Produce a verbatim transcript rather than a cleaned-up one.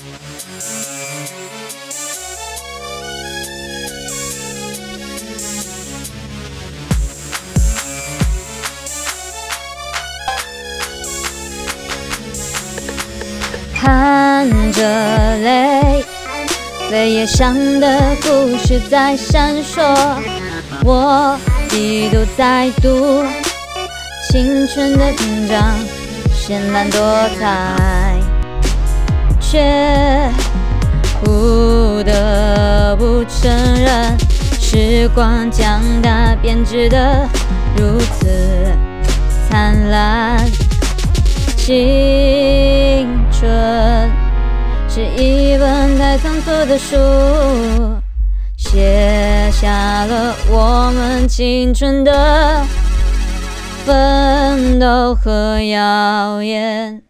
看着泪，泪液上的故事在闪烁，我一度在读青春的篇章，绚烂多彩，却不得不承认，时光将它编织得如此灿烂。青春是一本太仓促的书，写下了我们青春的奋斗和谣言。